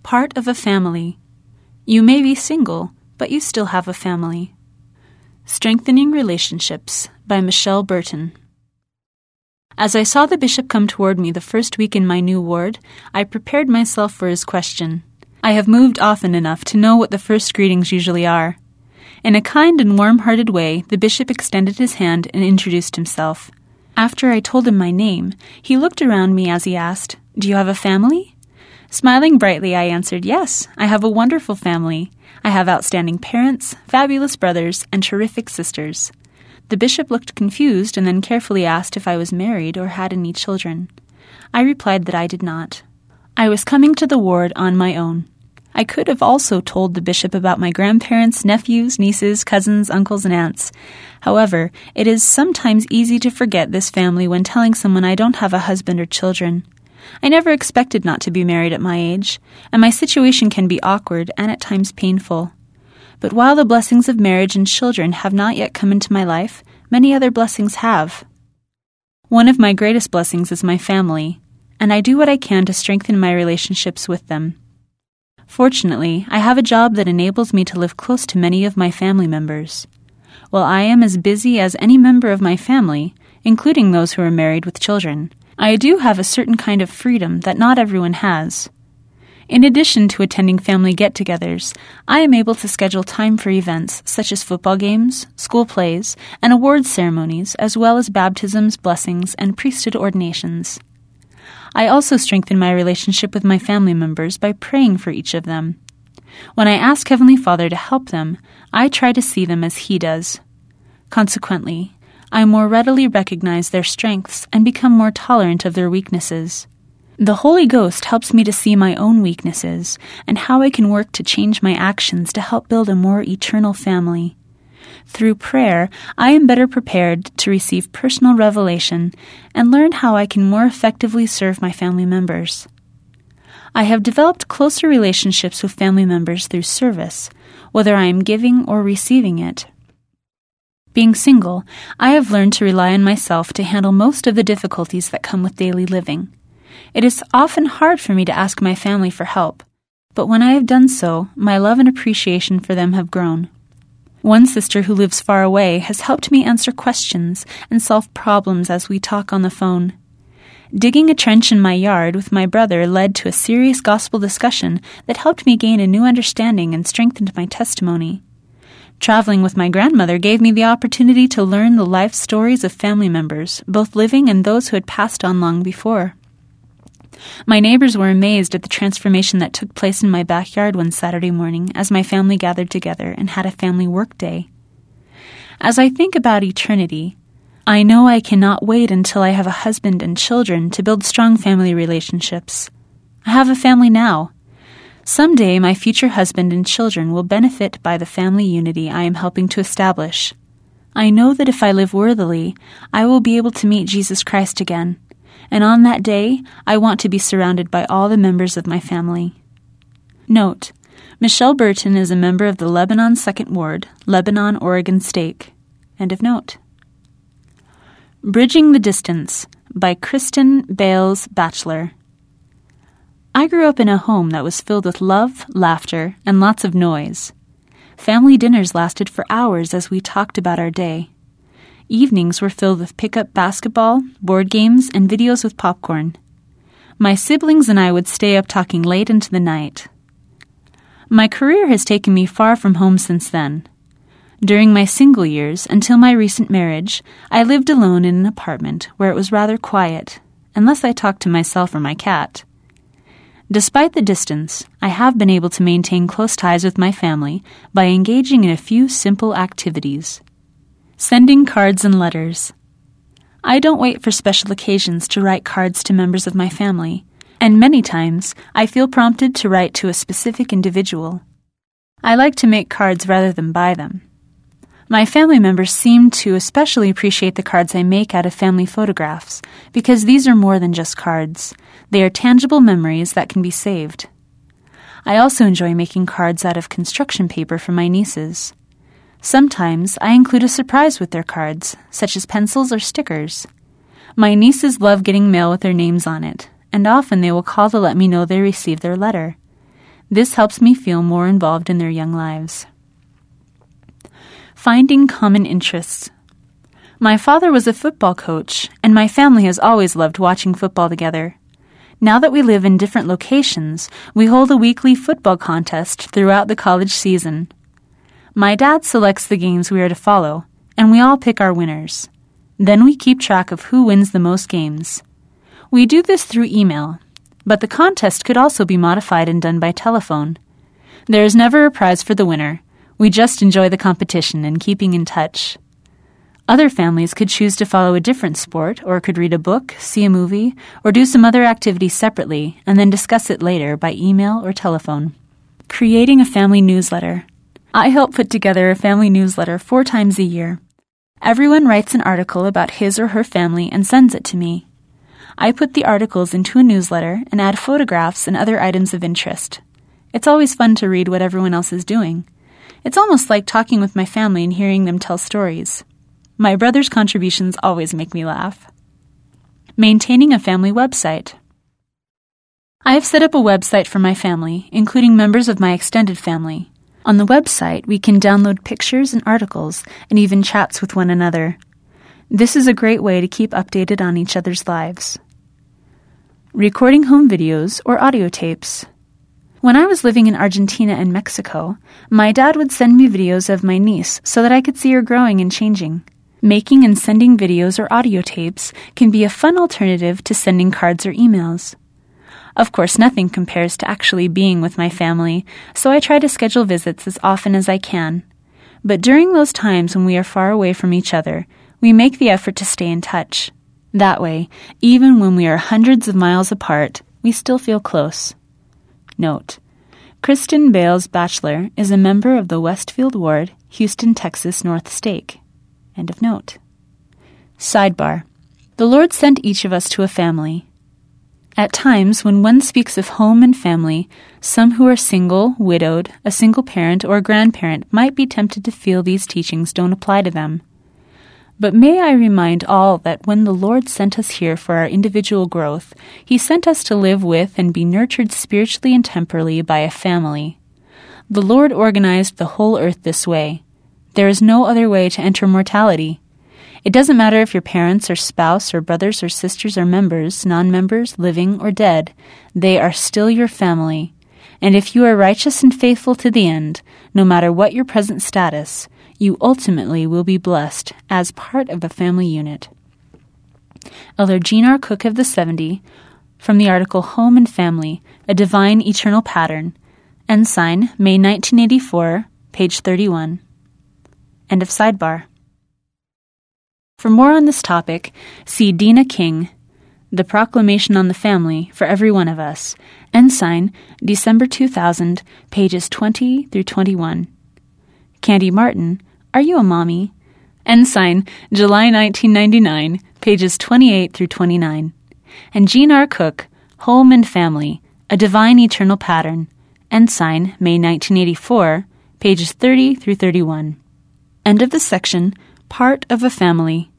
Part of a family. You may be single, but you still have a family. Strengthening Relationships by Michelle Burton. As I saw the bishop come toward me the first week in my new ward, I prepared myself for his question. I have moved often enough to know what the first greetings usually are. In a kind and warm-hearted way, the bishop extended his hand and introduced himself. After I told him my name, he looked around me as he asked, "Do you have a family?" Smiling brightly, I answered, "Yes, I have a wonderful family. I have outstanding parents, fabulous brothers, and terrific sisters." The bishop looked confused and then carefully asked if I was married or had any children. I replied that I did not. I was coming to the ward on my own. I could have also told the bishop about my grandparents, nephews, nieces, cousins, uncles, and aunts. However, it is sometimes easy to forget this family when telling someone I don't have a husband or children. I never expected not to be married at my age, and my situation can be awkward and at times painful. But while the blessings of marriage and children have not yet come into my life, many other blessings have. One of my greatest blessings is my family, and I do what I can to strengthen my relationships with them. Fortunately, I have a job that enables me to live close to many of my family members. While I am as busy as any member of my family, including those who are married with children, I do have a certain kind of freedom that not everyone has. In addition to attending family get-togethers, I am able to schedule time for events such as football games, school plays, and awards ceremonies, as well as baptisms, blessings, and priesthood ordinations. I also strengthen my relationship with my family members by praying for each of them. When I ask Heavenly Father to help them, I try to see them as He does. Consequently, I more readily recognize their strengths and become more tolerant of their weaknesses. The Holy Ghost helps me to see my own weaknesses and how I can work to change my actions to help build a more eternal family. Through prayer, I am better prepared to receive personal revelation and learn how I can more effectively serve my family members. I have developed closer relationships with family members through service, whether I am giving or receiving it. Being single, I have learned to rely on myself to handle most of the difficulties that come with daily living. It is often hard for me to ask my family for help, but when I have done so, my love and appreciation for them have grown. One sister who lives far away has helped me answer questions and solve problems as we talk on the phone. Digging a trench in my yard with my brother led to a serious gospel discussion that helped me gain a new understanding and strengthened my testimony. Traveling with my grandmother gave me the opportunity to learn the life stories of family members, both living and those who had passed on long before. My neighbors were amazed at the transformation that took place in my backyard one Saturday morning as my family gathered together and had a family work day. As I think about eternity, I know I cannot wait until I have a husband and children to build strong family relationships. I have a family now. Someday my future husband and children will benefit by the family unity I am helping to establish. I know that if I live worthily, I will be able to meet Jesus Christ again, and on that day, I want to be surrounded by all the members of my family. Note: Michelle Burton is a member of the Lebanon 2nd Ward, Lebanon, Oregon State. End of note. Bridging the Distance by Kristen Bales Batchelor. I grew up in a home that was filled with love, laughter, and lots of noise. Family dinners lasted for hours as we talked about our day. Evenings were filled with pickup basketball, board games, and videos with popcorn. My siblings and I would stay up talking late into the night. My career has taken me far from home since then. During my single years, until my recent marriage, I lived alone in an apartment where it was rather quiet, unless I talked to myself or my cat. Despite the distance, I have been able to maintain close ties with my family by engaging in a few simple activities. Sending cards and letters. I don't wait for special occasions to write cards to members of my family, and many times I feel prompted to write to a specific individual. I like to make cards rather than buy them. My family members seem to especially appreciate the cards I make out of family photographs, because these are more than just cards. They are tangible memories that can be saved. I also enjoy making cards out of construction paper for my nieces. Sometimes I include a surprise with their cards, such as pencils or stickers. My nieces love getting mail with their names on it, and often they will call to let me know they received their letter. This helps me feel more involved in their young lives. Finding common interests. My father was a football coach, and my family has always loved watching football together. Now that we live in different locations, we hold a weekly football contest throughout the college season. My dad selects the games we are to follow, and we all pick our winners. Then we keep track of who wins the most games. We do this through email, but the contest could also be modified and done by telephone. There is never a prize for the winner. We just enjoy the competition and keeping in touch. Other families could choose to follow a different sport, or could read a book, see a movie, or do some other activity separately, and then discuss it later by email or telephone. Creating a family newsletter. I help put together a family newsletter 4 times a year. Everyone writes an article about his or her family and sends it to me. I put the articles into a newsletter and add photographs and other items of interest. It's always fun to read what everyone else is doing. It's almost like talking with my family and hearing them tell stories. My brother's contributions always make me laugh. Maintaining a family website. I have set up a website for my family, including members of my extended family. On the website, we can download pictures and articles and even chats with one another. This is a great way to keep updated on each other's lives. Recording home videos or audio tapes. When I was living in Argentina and Mexico, my dad would send me videos of my niece so that I could see her growing and changing. Making and sending videos or audio tapes can be a fun alternative to sending cards or emails. Of course, nothing compares to actually being with my family, so I try to schedule visits as often as I can. But during those times when we are far away from each other, we make the effort to stay in touch. That way, even when we are hundreds of miles apart, we still feel close. Note: Kristen Bales Bachelor is a member of the Westfield Ward, Houston, Texas North Stake. End of note. Sidebar: The Lord sent each of us to a family. At times, when one speaks of home and family, some who are single, widowed, a single parent, or a grandparent might be tempted to feel these teachings don't apply to them. But may I remind all that when the Lord sent us here for our individual growth, He sent us to live with and be nurtured spiritually and temporally by a family. The Lord organized the whole earth this way. There is no other way to enter mortality. It doesn't matter if your parents or spouse or brothers or sisters are members, non-members, living or dead. They are still your family. And if you are righteous and faithful to the end, no matter what your present status, you ultimately will be blessed as part of a family unit. Elder Gene R. Cook of the 70, from the article Home and Family, A Divine Eternal Pattern, Ensign, May 1984, page 31. End of sidebar. For more on this topic, see Dina King, The Proclamation on the Family for Every One of Us, Ensign, December 2000, pages 20 through 21. Candy Martin, Are You a Mommy? Ensign, July 1999, pages 28 through 29. And Gene R. Cook, Home and Family, A Divine Eternal Pattern, Ensign, May 1984, pages 30 through 31. End of the section, Part of a Family.